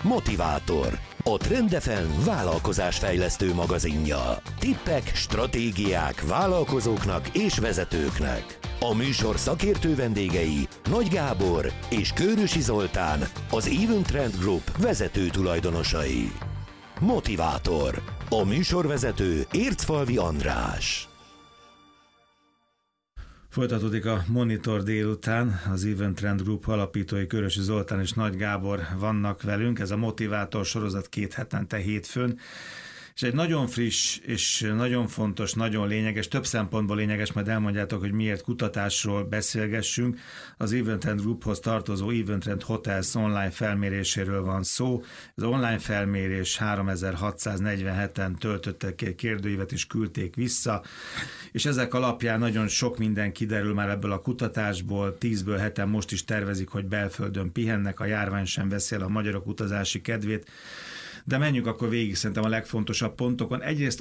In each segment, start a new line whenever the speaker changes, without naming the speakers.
Motivátor, a Trend FM vállalkozásfejlesztő magazinja. Tippek, stratégiák vállalkozóknak és vezetőknek. A műsor szakértő vendégei Nagy Gábor és Kőrösi Zoltán, az Even Trend Group vezető tulajdonosai. Motivátor, a műsorvezető Ércfalvi András.
Folytatódik a Monitor délután, az Even Trend Group alapítói Kőrösi Zoltán és Nagy Gábor vannak velünk. Ez a Motivátor sorozat 2 hetente hétfőn. És egy nagyon friss és nagyon fontos, nagyon lényeges, több szempontból lényeges, majd elmondjátok, hogy miért kutatásról beszélgessünk. Az Even Trend Grouphoz tartozó Even Trend Hotels online felméréséről van szó. Ez online felmérés 3647-en töltöttek ki egy kérdőívet és küldték vissza, és ezek alapján nagyon sok minden kiderül már ebből a kutatásból. 10-ből 7-en most is tervezik, hogy belföldön pihennek, a járvány sem veszi el a magyarok utazási kedvét. De menjünk akkor végig szerintem a legfontosabb pontokon. Egyrészt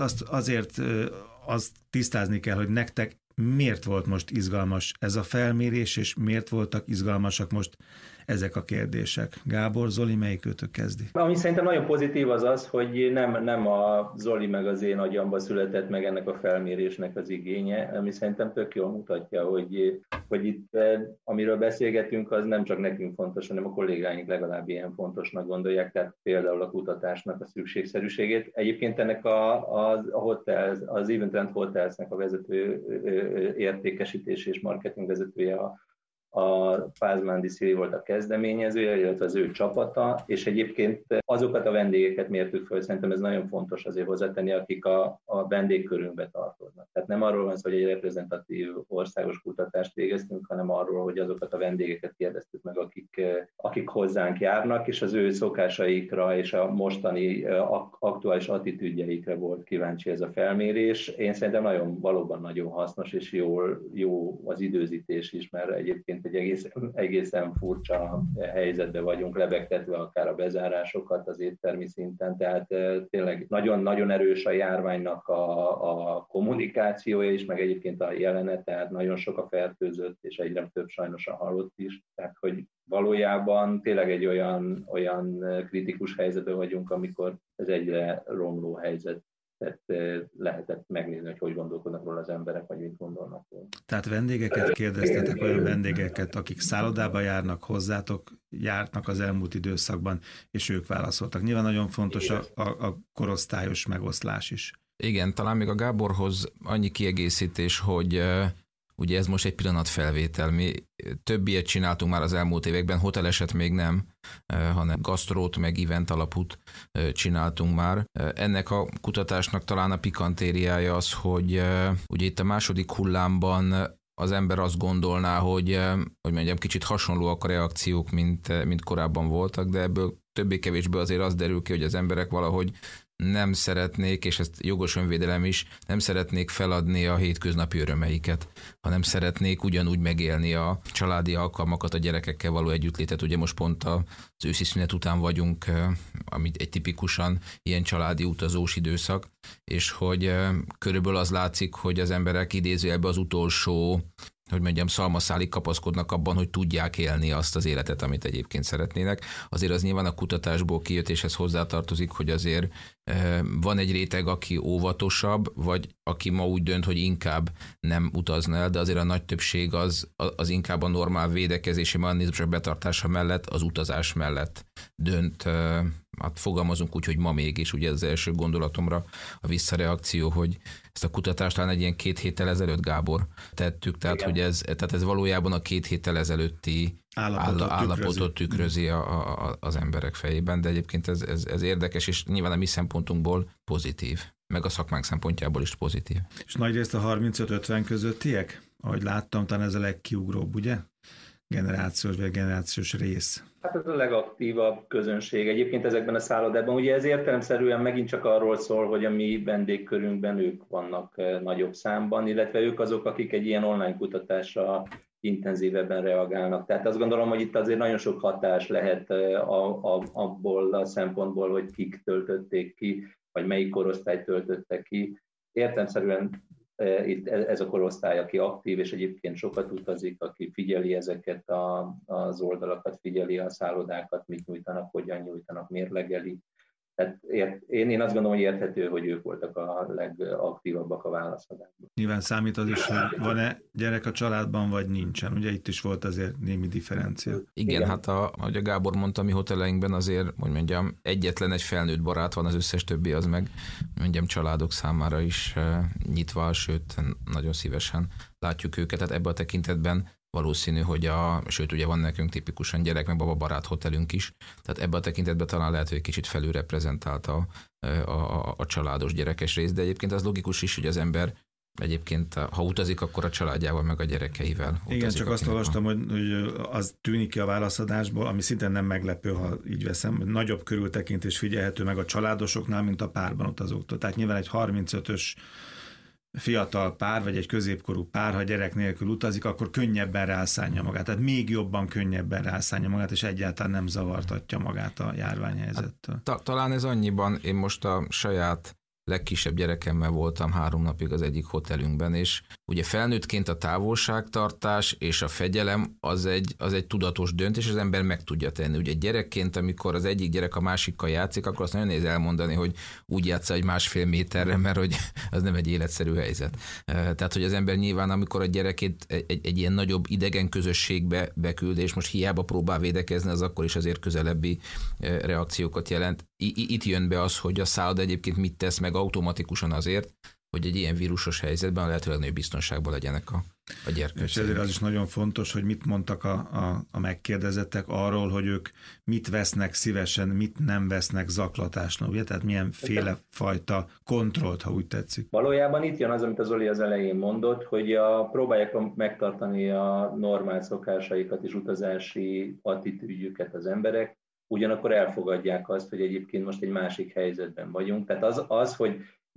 azt tisztázni kell, hogy nektek miért volt most izgalmas ez a felmérés, és miért voltak izgalmasak most ezek a kérdések. Gábor, Zoli, melyikőtök kezdi?
Ami szerintem nagyon pozitív az, hogy nem a Zoli meg az én agyamba született meg ennek a felmérésnek az igénye, ami szerintem tök jól mutatja, hogy itt amiről beszélgetünk, az nem csak nekünk fontos, hanem a kollégáink legalább ilyen fontosnak gondolják, tehát például a kutatásnak a szükségszerűségét. Egyébként ennek az Even Trend Hotelsnek a vezető értékesítés és marketing vezetője, a Pázmándi Szili volt a kezdeményezője, illetve az ő csapata, és egyébként azokat a vendégeket mértük föl, szerintem ez nagyon fontos azért hozzátenni, akik a vendégkörünkbe tartoznak. Tehát nem arról van szó, hogy egy reprezentatív országos kutatást végeztünk, hanem arról, hogy azokat a vendégeket kérdeztük meg, akik hozzánk járnak, és az ő szokásaikra és a mostani aktuális attitűdjeikre volt kíváncsi ez a felmérés. Én szerintem valóban nagyon hasznos és jó az időzítés is, mert egyébként egy egészen furcsa helyzetben vagyunk, lebegtetve akár a bezárásokat az éttermi szinten, tehát tényleg nagyon-nagyon erős a járványnak a kommunikációja is, meg egyébként a jelenet, tehát nagyon sok a fertőzött, és egyre több sajnos a halott is, tehát hogy valójában tényleg egy olyan kritikus helyzetben vagyunk, amikor ez egyre romló helyzet. Tehát lehetett megnézni, hogy gondolkodnak róla az emberek, vagy mit gondolnak róla.
Tehát vendégeket kérdeztetek, olyan vendégeket, akik szállodába járnak, hozzátok járnak az elmúlt időszakban, és ők válaszoltak. Nyilván nagyon fontos a korosztályos megoszlás is.
Igen, talán még a Gáborhoz annyi kiegészítés, hogy ugye ez most egy pillanatfelvétel. Mi több ilyet csináltunk már az elmúlt években, hoteleset még nem, hanem gasztrót, meg event alapút csináltunk már. Ennek a kutatásnak talán a pikantériája az, hogy ugye itt a második hullámban az ember azt gondolná, hogy mondjam, kicsit hasonlóak a reakciók, mint korábban voltak, de ebből többé-kevésbé azért az derül ki, hogy az emberek valahogy nem szeretnék, és ezt jogos önvédelem is, nem szeretnék feladni a hétköznapi örömeiket, hanem szeretnék ugyanúgy megélni a családi alkalmakat, a gyerekekkel való együttlétet. Ugye most pont az őszi szünet után vagyunk, amit egy tipikusan ilyen családi utazós időszak, és hogy körülbelül az látszik, hogy az emberek idézőjelben az utolsó, hogy mondjam, szalmaszálig kapaszkodnak abban, hogy tudják élni azt az életet, amit egyébként szeretnének. Azért az nyilván a kutatásból kijött, és ez hozzátartozik, hogy azért van egy réteg, aki óvatosabb, vagy aki ma úgy dönt, hogy inkább nem utazna el, de azért a nagy többség az inkább a normál védekezési mechanizmusok betartása mellett, az utazás mellett dönt. Hát fogalmazunk úgy, hogy ma még, és ugye ez az első gondolatomra a visszareakció, hogy ezt a kutatást talán egy ilyen 2 héttel ezelőtt, Gábor, tettük, tehát hogy ez valójában a 2 héttel ezelőtti állapotot tükrözi az emberek fejében, de egyébként ez érdekes, és nyilván a mi szempontunkból pozitív, meg a szakmánk szempontjából is pozitív.
És nagyrészt a 35-50 közöttiek? Ahogy láttam, talán ez a legkiugróbb, ugye? Generációs rész.
Hát ez a legaktívabb közönség. Egyébként ezekben a szállodában, ugye ez értelemszerűen megint csak arról szól, hogy a mi vendégkörünkben ők vannak nagyobb számban, illetve ők azok, akik egy ilyen online kutatásra intenzívebben reagálnak. Tehát azt gondolom, hogy itt azért nagyon sok hatás lehet abból a szempontból, hogy kik töltötték ki, vagy melyik korosztályt töltöttek ki. Értelemszerűen itt ez a korosztály, aki aktív, és egyébként sokat utazik, aki figyeli ezeket az oldalakat, figyeli a szállodákat, mit nyújtanak, hogyan nyújtanak, mérlegeli. Tehát én azt gondolom, hogy érthető, hogy ők voltak a legaktívabbak a válaszadásban.
Nyilván számít az is, hogy van-e gyerek a családban, vagy nincsen. Ugye itt is volt azért némi differencia.
Igen, hát ahogy a Gábor mondta, mi hoteleinkben azért, hogy mondjam, egyetlen egy felnőtt barát van, az összes többi az meg, mondjam, családok számára is nyitva, sőt, nagyon szívesen látjuk őket. Tehát ebben a tekintetben valószínű, hogy sőt, ugye van nekünk tipikusan gyerek, meg bababarát hotelünk is, tehát ebben a tekintetben talán lehet, hogy egy kicsit felülreprezentálta a családos gyerekes rész, de egyébként az logikus is, hogy az ember egyébként, ha utazik, akkor a családjával, meg a gyerekeivel utazik.
Igen, csak azt olvastam, hogy az tűnik ki a válaszadásból, ami szintén nem meglepő, ha így veszem, hogy nagyobb körültekintés figyelhető meg a családosoknál, mint a párban utazóktól. Tehát nyilván egy 35-ös fiatal pár, vagy egy középkorú pár, ha gyerek nélkül utazik, akkor könnyebben rászánja magát. Tehát még jobban könnyebben rászánja magát, és egyáltalán nem zavartatja magát a járványhelyzettől.
Talán ez annyiban, én most a saját legkisebb gyerekemmel voltam 3 napig az egyik hotelünkben, és ugye felnőttként a távolságtartás és a fegyelem az egy tudatos döntés, az ember meg tudja tenni. Ugye gyerekként, amikor az egyik gyerek a másikkal játszik, akkor azt nagyon nehéz elmondani, hogy úgy játsza egy 1,5 méterre, mert hogy az nem egy életszerű helyzet. Tehát, hogy az ember nyilván, amikor a gyerekét egy ilyen nagyobb idegen közösségbe beküld, és most hiába próbál védekezni, az akkor is azért közelebbi reakciókat jelent. Itt jön be az, hogy a szálloda egyébként mit tesz meg automatikusan azért, hogy egy ilyen vírusos helyzetben a lehető legnagyobb biztonságban legyenek a gyerkőcek.
És ezért az is nagyon fontos, hogy mit mondtak a megkérdezettek arról, hogy ők mit vesznek szívesen, mit nem vesznek zaklatásnak, ugye? Tehát milyenféle fajta kontrollt, ha úgy tetszik.
Valójában itt jön az, amit az Zoli az elején mondott, hogy próbálják megtartani a normál szokásaikat és utazási attitűdjüket az emberek, ugyanakkor elfogadják azt, hogy egyébként most egy másik helyzetben vagyunk. Tehát az hogy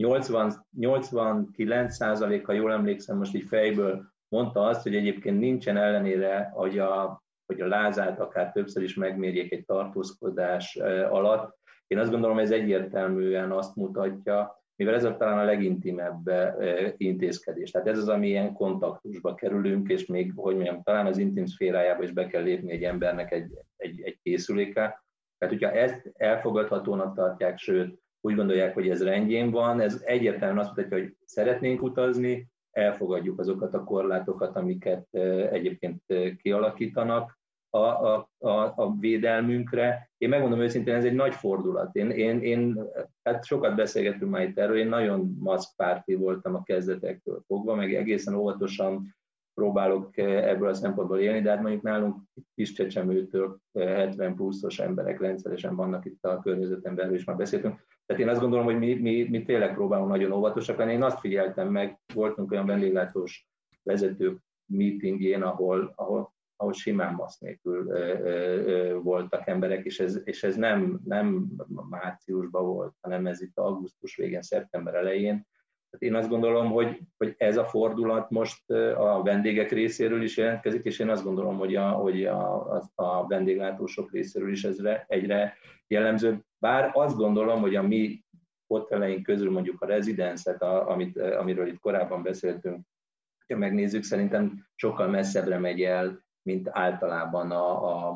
89%, ha jól emlékszem, most így fejből mondta azt, hogy egyébként nincsen ellenére, hogy a lázát akár többször is megmérjék egy tartózkodás alatt. Én azt gondolom, ez egyértelműen azt mutatja, mivel ez talán a legintimebb intézkedés. Tehát ez az, ami ilyen kontaktusba kerülünk, és még, hogy mondjam, talán az intim szférájába is be kell lépni egy embernek egy készülékkel. Tehát, hogyha ezt elfogadhatónak tartják, sőt, úgy gondolják, hogy ez rendjén van, ez egyértelműen azt mutatja, hogy szeretnénk utazni, elfogadjuk azokat a korlátokat, amiket egyébként kialakítanak a védelmünkre. Én megmondom őszintén, ez egy nagy fordulat. Hát sokat beszélgetünk már itt erről, én nagyon maszkpárti voltam a kezdetektől fogva, meg egészen óvatosan próbálok ebből a szempontból élni, de hát mondjuk nálunk Kiscsecsemőtől 70 pluszos emberek rendszeresen vannak itt a környezetemben, erről is már beszéltünk. Tehát én azt gondolom, hogy mi tényleg próbálunk nagyon óvatosak lenni. Én azt figyeltem meg, voltunk olyan vendéglátós vezetők meetingjén, ahol simán maszk nélkül voltak emberek, és ez nem márciusban volt, hanem ez itt augusztus végén, szeptember elején. Én azt gondolom, hogy ez a fordulat most a vendégek részéről is jelentkezik, és én azt gondolom, hogy a vendéglátósok részéről is ez egyre jellemzőbb. Bár azt gondolom, hogy a mi hoteleink közül mondjuk a Residence-et, amiről itt korábban beszéltünk, ha megnézzük, szerintem sokkal messzebbre megy el, mint általában a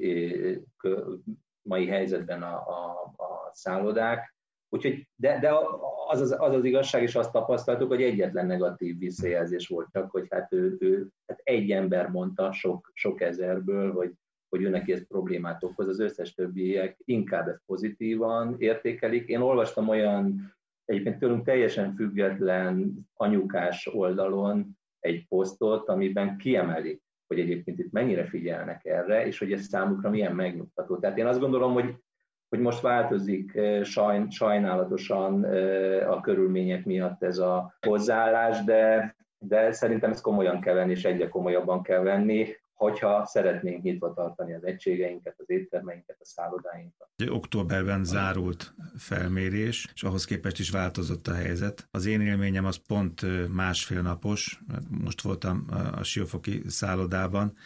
mai helyzetben a szállodák. Úgyhogy, de az igazság, és azt tapasztaltuk, hogy egyetlen negatív visszajelzés volt csak, hogy hát hát egy ember mondta sok ezerből, hogy ő neki ez problémát okoz, az összes többiek inkább ezt pozitívan értékelik. Én olvastam olyan, egyébként tőlünk teljesen független anyukás oldalon egy posztot, amiben kiemelik, hogy egyébként itt mennyire figyelnek erre, és hogy ez számukra milyen megnyugtató. Tehát én azt gondolom, hogy most változik sajnálatosan a körülmények miatt ez a hozzáállás, de szerintem ezt komolyan kell venni, és egyre komolyabban kell venni, hogyha szeretnénk nyitva tartani az egységeinket, az éttermeinket, a szállodáinkat.
Októberben zárult felmérés, és ahhoz képest is változott a helyzet. Az én élményem az pont 1,5 napos, most voltam a Siófoki szállodában,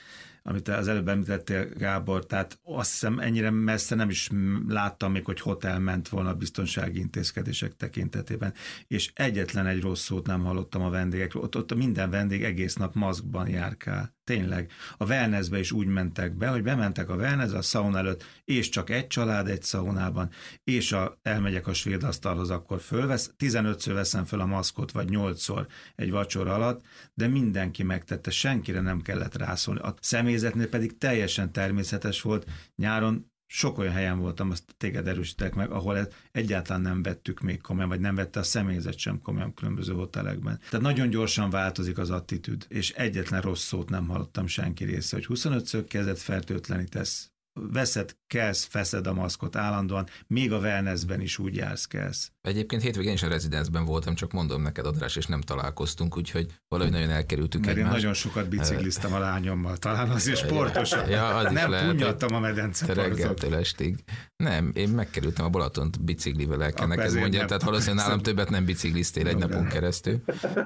amit az előbb említettél, Gábor, tehát azt hiszem ennyire messze nem is láttam még, hogy hotel ment volna biztonsági intézkedések tekintetében, és egyetlen egy rossz szót nem hallottam a vendégekről. Ott minden vendég egész nap maszkban járkál. Tényleg. A wellnessbe is úgy mentek be, hogy bementek a wellnessbe, a szauna előtt, és csak egy család egy szaunában, és elmegyek a svéd asztalhoz, akkor 15-ször veszem föl a maszkot, vagy 8-szor egy vacsora alatt, de mindenki megtette, senkire nem kellett rászólni. A személyzetnél pedig teljesen természetes volt. Nyáron sok olyan helyen voltam, azt téged erősítek meg, ahol egyáltalán nem vettük még komolyan, vagy nem vette a személyzet sem komolyan különböző hotelekben. Tehát nagyon gyorsan változik az attitűd, és egyetlen rossz szót nem hallottam senki része, hogy 25-ször kezet fertőtlenítesz, veszed, kelsz, feszed a maszkot állandóan, még a wellnessben is úgy jársz, kelsz.
Egyébként hétvégén is a rezidensben voltam, csak mondom neked, András, és nem találkoztunk, úgyhogy valahogy nagyon elkerültük
egymást.
Mert
én nagyon sokat bicikliztem a lányommal, talán azért sportosan.
Ja, az
nem punyadtam a medence
reggeltől estig. Nem, én megkerültem a Balatont biciklivel, el kell neked mondjam, tehát valószínűleg nálam többet nem bicikliztél egy napon keresztül,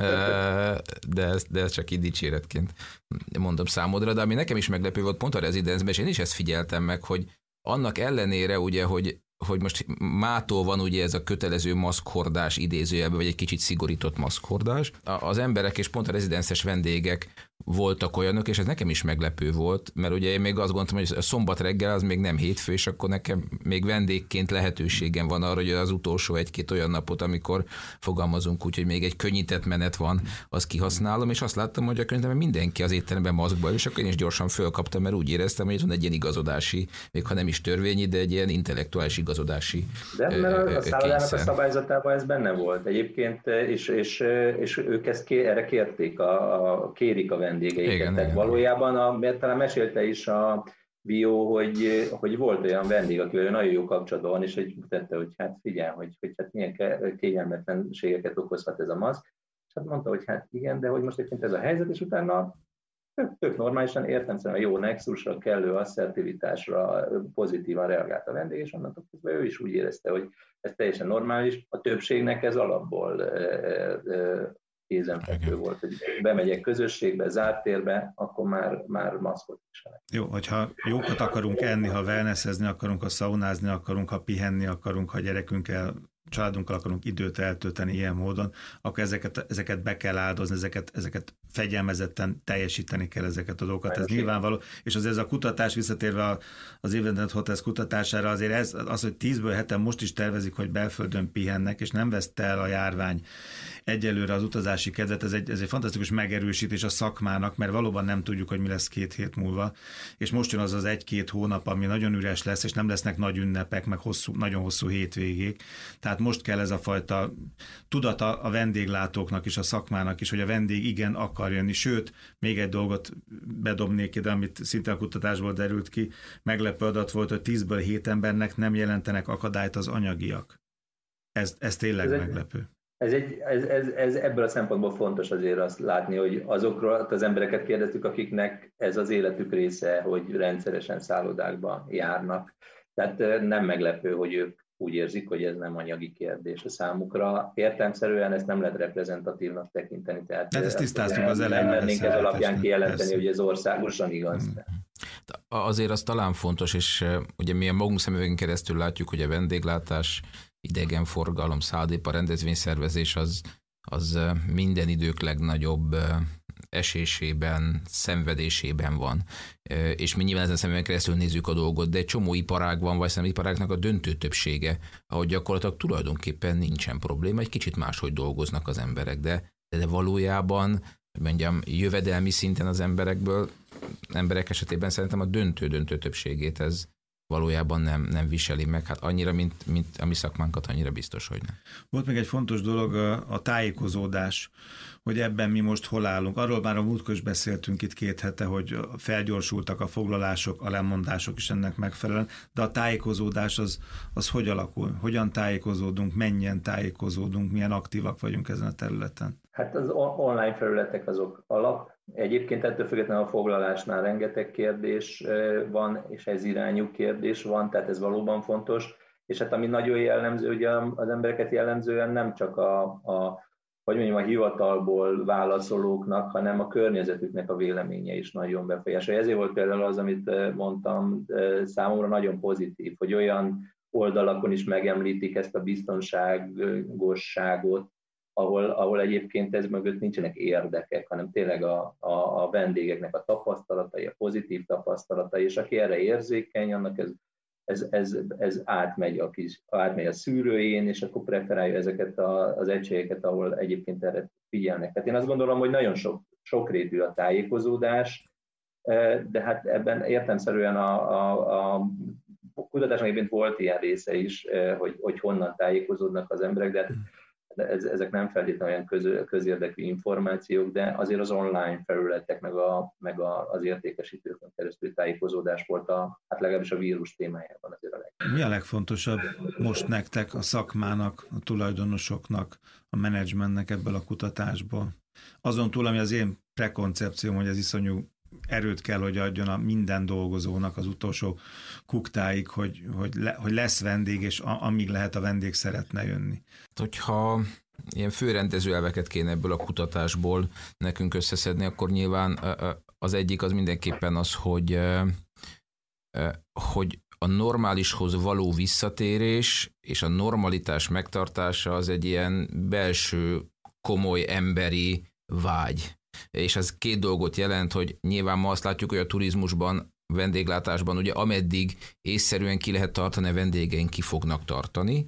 de ez csak így dicséretként mondom számodra, de ami nekem is meglepő volt pont a rezidensben, és én is ezt figyeltem meg, hogy annak ellenére ugye, hogy most mától van ugye ez a kötelező maszkhordás idézőjelben, vagy egy kicsit szigorított maszkhordás. Az emberek és pont a rezidenszes vendégek voltak olyanok, és ez nekem is meglepő volt, mert ugye én még azt gondoltam, hogy a szombat reggel az még nem hétfő, és akkor nekem még vendégként lehetőségem van arra, hogy az utolsó egy-két olyan napot, amikor fogalmazunk úgy, hogy még egy könnyített menet van, azt kihasználom, és azt láttam, hogy a könnyítetben mindenki az étteremben maszkban, és akkor én is gyorsan fölkaptam, mert úgy éreztem, hogy itt van egy ilyen igazodási, még ha nem is törvényi, de egy ilyen intellektuális igazodási
de mert a szállodának a szabályzatában ez benne volt egyébként, és ők ezt erre kérték, kérik a vendégeiket. Igen, tehát valójában, mert talán mesélte is a Bio, hogy volt olyan vendég, akivel nagyon jó kapcsolatban van, és hogy mutatta, hogy hát figyelj, hogy hát milyen kényelmetlenségeket okozhat ez a maszk. És hát mondta, hogy hát igen, de hogy most egyébként ez a helyzet, és utána tök normálisan értelemszerűen a jó nexusra, kellő asszertivitásra pozitívan reagált a vendég, és annak közben ő is úgy érezte, hogy ez teljesen normális. A többségnek ez alapból kézenfekvő volt, hogy bemegyek közösségbe, zárt térbe, akkor már maszkot viselek.
Jó, hogyha jókat akarunk enni, ha wellnessezni akarunk, ha szaunázni akarunk, ha pihenni akarunk, ha gyerekünkkel, családunkkal akarunk időt eltölteni ilyen módon, akkor ezeket be kell áldozni, ezeket fegyelmezetten teljesíteni kell ezeket a dolgokat. Ez nyilvánvaló, és azért ez a kutatás, visszatérve az Event Hotels kutatására, azért az, hogy 10-ből 7-en most is tervezik, hogy belföldön pihennek, és nem veszte el a járvány egyelőre az utazási kedvet, ez egy fantasztikus megerősítés a szakmának, mert valóban nem tudjuk, hogy mi lesz 2 hét múlva, és most jön az 1-2 hónap, ami nagyon üres lesz, és nem lesznek nagy ünnepek, meg nagyon hosszú hétvégék. Tehát most kell ez a fajta tudata a vendéglátóknak és a szakmának is, hogy a vendég igen akar jönni. Sőt, még egy dolgot bedobnék ide, amit szinte a kutatásból derült ki, meglepő adat volt, hogy 10-ből 7 embernek nem jelentenek akadályt az anyagiak. Ez tényleg meglepő.
Ez ebből a szempontból fontos azért azt látni, hogy azokról az embereket kérdeztük, akiknek ez az életük része, hogy rendszeresen szállodákba járnak. Tehát nem meglepő, hogy ők úgy érzik, hogy ez nem anyagi kérdés a számukra. Értelemszerűen ezt nem lehet reprezentatívnak tekinteni. Tehát
ezt tisztáztuk az elején.
Nem mernénk ez alapján kijelenteni, hogy ez országosan igaz.
Azért az talán fontos, és ugye mi a magunk szemüvegén keresztül látjuk, hogy a vendéglátás, idegenforgalom, szállodépar, rendezvényszervezés az minden idők legnagyobb esésében, szenvedésében van. És mi nyilván ezen a szemben keresztül nézzük a dolgot, de egy csomó iparág van, vagy szerintem iparágnak a döntő többsége, ahogy gyakorlatilag tulajdonképpen nincsen probléma, egy kicsit máshogy dolgoznak az emberek, de valójában, mondjam, jövedelmi szinten az emberek esetében szerintem a döntő többségét ez valójában nem viseli meg, hát annyira, mint a mi szakmánkat, annyira biztos, hogy nem.
Volt még egy fontos dolog, a tájékozódás, hogy ebben mi most hol állunk. Arról már a múltkor is beszéltünk itt 2 hete, hogy felgyorsultak a foglalások, a lemondások is ennek megfelelően, de a tájékozódás az hogy alakul? Hogyan tájékozódunk, mennyien tájékozódunk, milyen aktívak vagyunk ezen a területen?
Hát az online felületek azok alap. Egyébként ettől függetlenül a foglalásnál rengeteg kérdés van, és ez irányú kérdés van, tehát ez valóban fontos. És hát ami nagyon jellemző, ugye az embereket jellemzően nem csak a hogy mondjam, a hivatalból válaszolóknak, hanem a környezetüknek a véleménye is nagyon befolyásolja. Ezért volt például az, amit mondtam, számomra nagyon pozitív, hogy olyan oldalakon is megemlítik ezt a biztonságosságot, ahol egyébként ez mögött nincsenek érdekek, hanem tényleg a vendégeknek a tapasztalatai, a pozitív tapasztalatai, és aki erre érzékeny, annak ez átmegy a szűrőjén, és akkor preferálja ezeket az egységeket, ahol egyébként erre figyelnek. Tehát én azt gondolom, hogy nagyon sokrétű a tájékozódás, de hát ebben értelemszerűen a kutatásnak egyébként volt ilyen része is, hogy honnan tájékozódnak az emberek, de ezek nem feltétlenül olyan közérdekű információk, de azért az online felületek, meg az értékesítőkön keresztül tájékozódás volt hát legalábbis a vírus témájában azért a legjobb.
Mi a legfontosabb most nektek, a szakmának, a tulajdonosoknak, a menedzsmentnek ebből a kutatásból? Azon túl, ami az én prekoncepcióm, hogy ez iszonyú erőt kell, hogy adjon a minden dolgozónak az utolsó kuktáig, hogy lesz vendég, és amíg lehet a vendég szeretne jönni.
Hogyha ilyen főrendező elveket kéne ebből a kutatásból nekünk összeszedni, akkor nyilván az egyik az mindenképpen az, hogy a normálishoz való visszatérés és a normalitás megtartása az egy ilyen belső, komoly emberi vágy. És ez két dolgot jelent, hogy nyilván ma azt látjuk, hogy a turizmusban, vendéglátásban, ugye ameddig észszerűen ki lehet tartani, a vendégeink ki fognak tartani.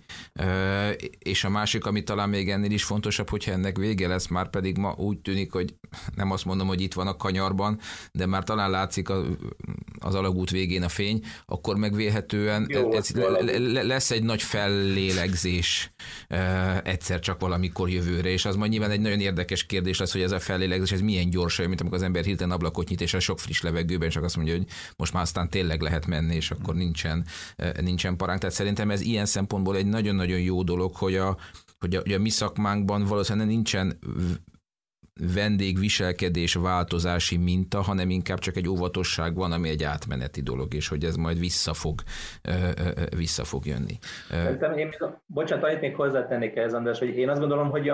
És a másik, ami talán még ennél is fontosabb, hogyha ennek vége lesz, már pedig ma úgy tűnik, hogy nem azt mondom, hogy itt van a kanyarban, de már talán látszik az alagút végén a fény, akkor megvélhetően lesz egy nagy fellélegzés egyszer csak valamikor jövőre, és az majd nyilván egy nagyon érdekes kérdés lesz, hogy ez a fellélegzés, ez milyen gyorsan, mint amikor az ember hirtelen ablakot nyit, és a sok friss levegőben csak azt mondja, hogy most már aztán tényleg lehet menni, és akkor nincsen paránk. Tehát szerintem ez ilyen szempontból egy nagyon-nagyon jó dolog, hogy a mi szakmánkban valószínűleg nincsen vendégviselkedés változási minta, hanem inkább csak egy óvatosság van, ami egy átmeneti dolog, és hogy ez majd vissza fog jönni.
Bocsánat, annyit még hozzátennék ehhez, András, hogy én azt gondolom, hogy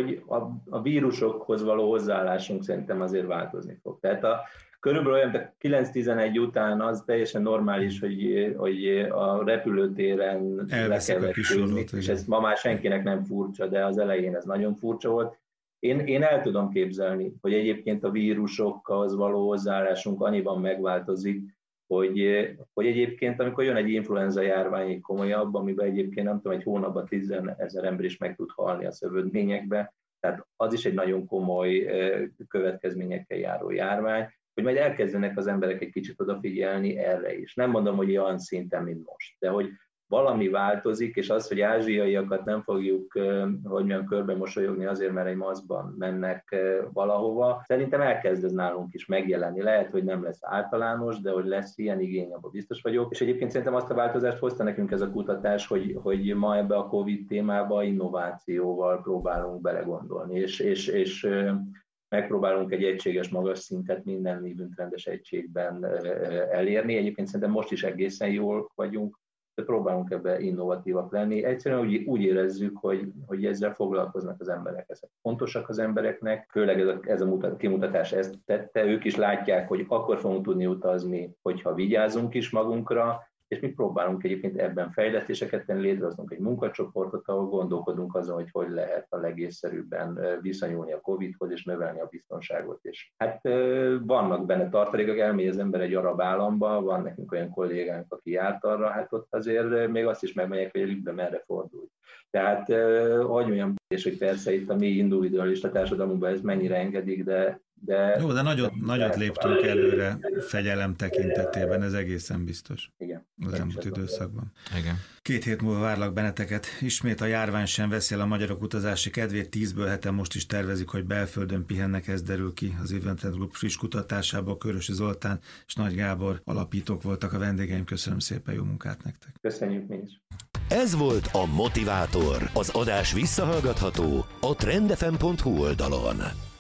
a vírusokhoz való hozzáállásunk szerintem azért változni fog. Tehát körülbelül olyan 9-11 után az teljesen normális, hogy a repülőtéren le kell vetkőzni, és ez ma már senkinek nem furcsa, de az elején ez nagyon furcsa volt. Én el tudom képzelni, hogy egyébként a vírusokhoz való hozzáállásunk annyiban megváltozik, hogy egyébként, amikor jön egy influenza járvány komolyabb, amiben egyébként nem tudom, egy hónapban 10 000 ember is meg tud halni a szövődményekbe, tehát az is egy nagyon komoly következményekkel járó járvány, hogy majd elkezdenek az emberek egy kicsit odafigyelni erre is. Nem mondom, hogy olyan szinten, mint most, de hogy valami változik, és az, hogy ázsiaiakat nem fogjuk, hogy milyen körbe mosolyogni azért, mert egy maszkban mennek valahova, szerintem elkezd ez nálunk is megjelenni. Lehet, hogy nem lesz általános, de hogy lesz ilyen igény, abban biztos vagyok. És egyébként szerintem azt a változást hozta nekünk ez a kutatás, hogy ma ebbe a Covid témába innovációval próbálunk belegondolni, és megpróbálunk egy egységes magas szintet minden névünkrendes egységben elérni. Egyébként szerintem most is egészen jól vagyunk, de próbálunk ebbe innovatívak lenni. Egyszerűen úgy érezzük, hogy ezzel foglalkoznak az emberek. Ezek fontosak az embereknek, főleg ez a kimutatás ezt tette. Ők is látják, hogy akkor fogunk tudni utazni, hogyha vigyázunk is magunkra, és mi próbálunk egyébként ebben fejlesztéseket tenni, létrehozunk egy munkacsoportot, ahol gondolkodunk azon, hogy lehet a legészszerűbben viszonyulni a Covid-hoz és növelni a biztonságot. És hát vannak benne tartalékok, elmegy az ember egy arab államba, van nekünk olyan kollégánk, aki járt arra, hát ott azért még azt is megmegyek, hogy előbb merre fordulj. Tehát, hogy mondjam, és hogy persze itt a mi individualista társadalmunkban ez mennyire engedik, de
jó, de nagyot léptünk előre fegyelem tekintetében, ez egészen biztos.
Igen.
Az elmúlt időszakban.
Igen.
2 hét múlva várlak benneteket. Ismét a járvány sem veszi el a magyarok utazási kedvét. 10-ből 7-en most is tervezik, hogy belföldön pihennek, ez derül ki az Event Trend Group friss kutatásából. Körösi Zoltán és Nagy Gábor alapítók voltak a vendégeim. Köszönöm szépen, jó munkát nektek.
Köszönjük mi is.
Ez volt a Motivátor. Az adás visszahallgatható a trendfm.hu oldalon.